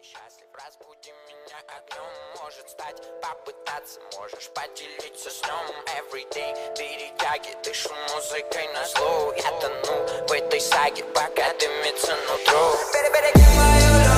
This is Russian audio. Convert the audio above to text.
несчастлив, разбуди меня огнем. Может стать, попытаться, можешь поделиться сном. Everyday, перетяги, дышу музыкой на зло. Я тону в этой саге, пока дымится нутро. Перебереги мою любовь.